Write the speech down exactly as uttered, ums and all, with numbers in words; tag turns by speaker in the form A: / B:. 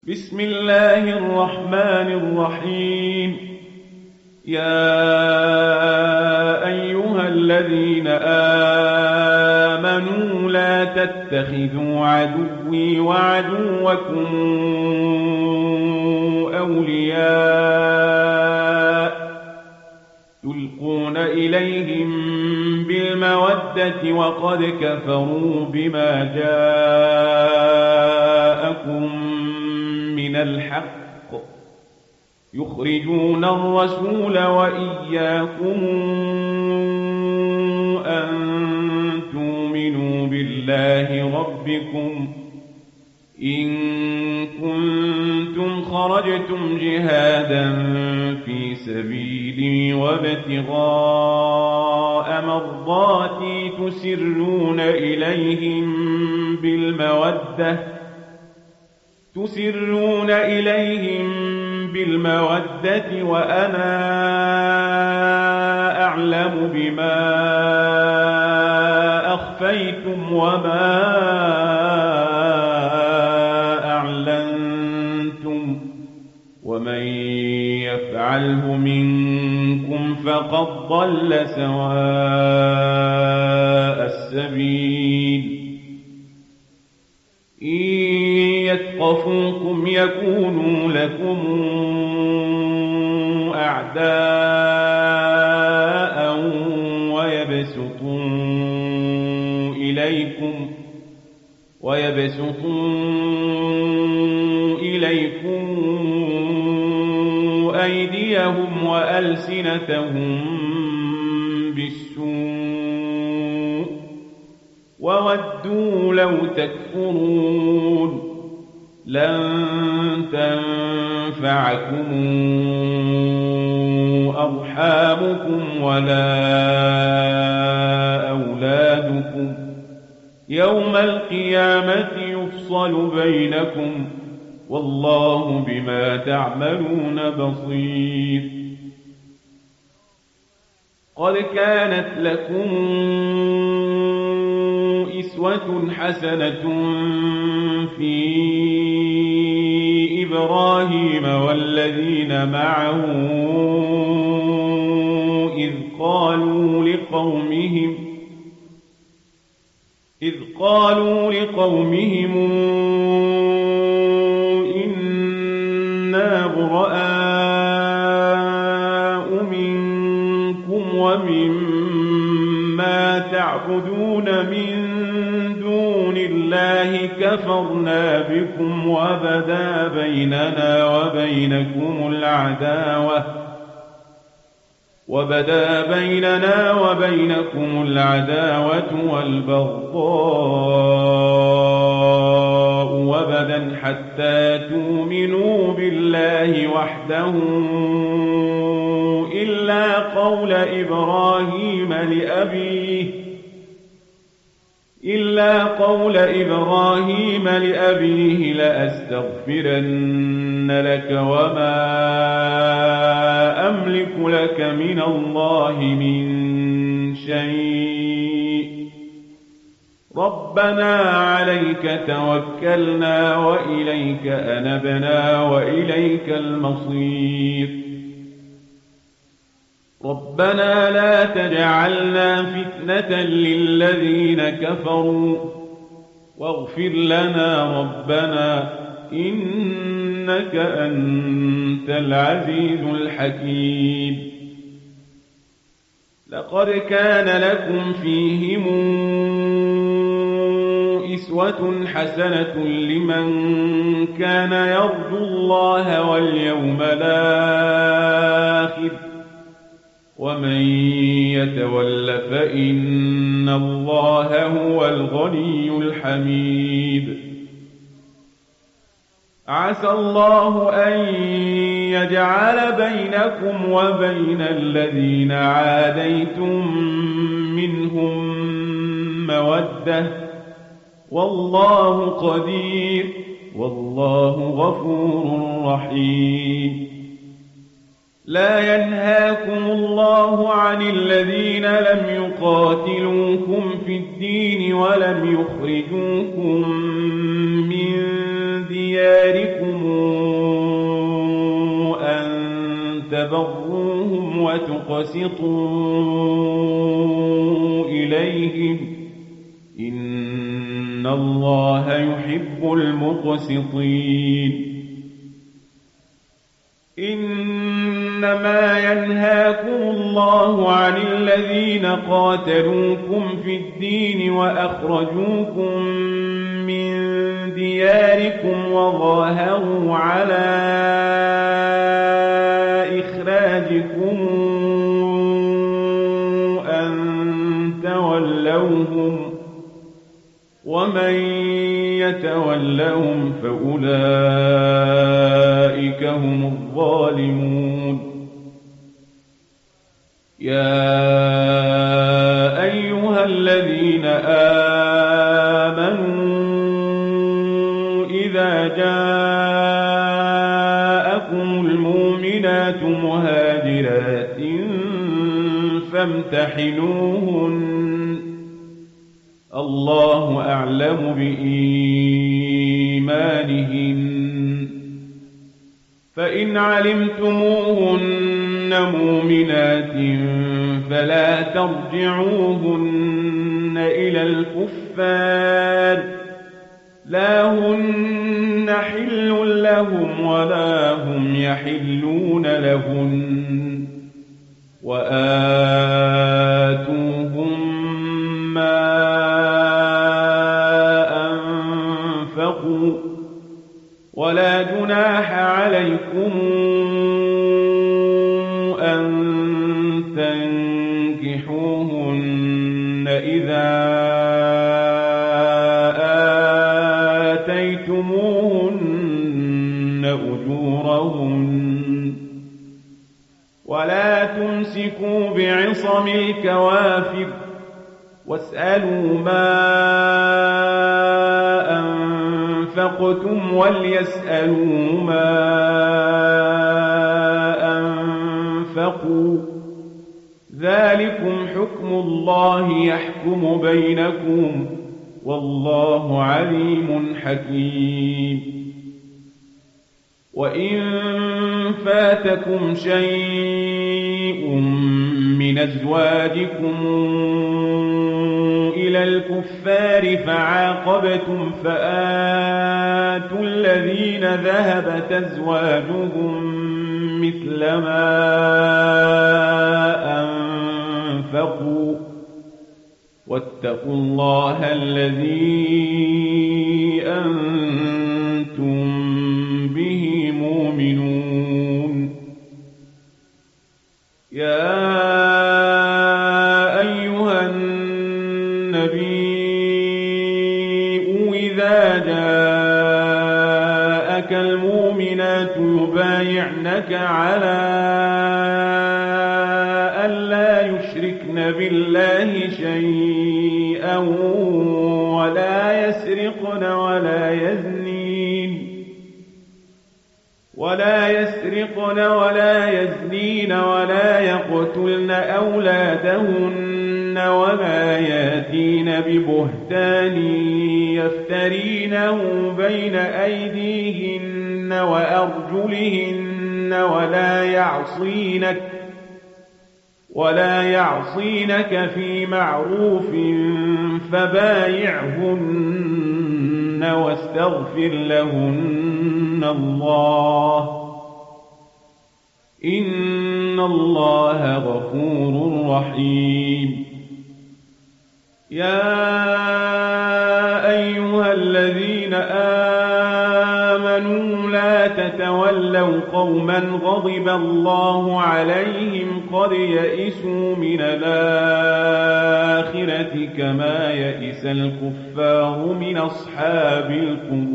A: بسم الله الرحمن الرحيم. يا أيها الذين آمنوا لا تتخذوا عدوي وعدوكم أولياء تلقون إليهم بالمودة وقد كفروا بما جاءكم من الحق يخرجون الرسول وإياكم أن تؤمنوا بالله ربكم إن كنتم خرجتم جهادا في سبيلي وابتغاء مرضاتي تسرون إليهم بالمودة تسرون إليهم بالمودة وأنا أعلم بما أخفيتم وما أعلنتم ومن يفعله منكم فقد ضل سواء السبيل. إن يثقفوكم يكونوا لكم أعداء ويبسطوا إليكم ويبسطوا إليكم أيديهم وألسنتهم بالسوء وودوا لو تكفرون. لن تنفعكم أرحامكم ولا أولادكم يوم القيامة يفصل بينكم والله بما تعملون بصير. قد كانت لكم أسوة حسنة في إبراهيم والذين معه إذ قالوا لقومهم إذ قالوا لقومهم إنا براء منكم ومما تعبدون من دون الله كفرنا بكم وبدا بيننا وبينكم العداوة وبدا بيننا وبينكم العداوة والبغضاء وبدا حتى تؤمنوا بالله وحده إلا قول إبراهيم لأبيه إلا قول إبراهيم لأبيه لأستغفرن لك وما أملك لك من الله من شيء ربنا عليك توكلنا وإليك أنبنا وإليك المصير. ربنا لا تجعلنا فتنة للذين كفروا واغفر لنا ربنا إنك أنت العزيز الحكيم. لقد كان لكم فيهم أسوة حسنة لمن كان يرجو الله واليوم الآخر ومن يتول فإن الله هو الغني الحميد. عسى الله أن يجعل بينكم وبين الذين عاديتم منهم مودة والله قدير والله غفور رحيم. لا ينهاكم الله عن الذين لم يقاتلوكم في الدين ولم يخرجوكم من دياركم تبروهم وتقسطوا إليهم إن الله يحب المقسطين إنما ينهاكم الله عن الذين قاتلوكم في الدين وأخرجوكم من دياركم وظاهروا على إخراجكم أن تولوهم ومن يتولهم فأولئك هم الظالمون يا أيها الذين آمنوا إذا جاءكم المؤمنات مهاجرات فامتحنوهن الله أعلم بإيمانهن فإن علمتموهن مؤمنات فلا ترجعوهن إلى الكفار لا هن حل لهم ولا هم يحلون لهن وآتوهم ما أنفقوا ولا جناح عليكم أن تنكحوهن إذا آتيتموهن أجورهن ولا تمسكوا بعصم الكوافر واسألوا ما أنفقتم وليسألوا ما أنفقوا ذلكم حكم الله يحكم بينكم والله عليم حكيم وإن فاتكم شيء من أزواجكم إلى الكفار فعاقبتم فآتوا الذين ذهبت أزواجهم مثل ما أنفقوا واتقوا الله الذي أنتم به مؤمنون يا أيها النبي إذا جاءك المؤمنات يبايعنك على ألا يشركن بالله شيئا ولا يسرقن ولا يزنين ولا يسرقن ولا يزنين ولا يقتلن أولادهن ولا ياتين ببهتان يفترينه بين أيديهن وأرجلهن ولا يعصينك ولا يعصينك في معروف فبايعهن واستغفر لهن الله إن الله غفور رحيم يا أيها الذين آمنوا لا تتولوا قوما غضب الله عليهم قد يئسوا من الآخرة كما يئس الكفار من أصحاب القبور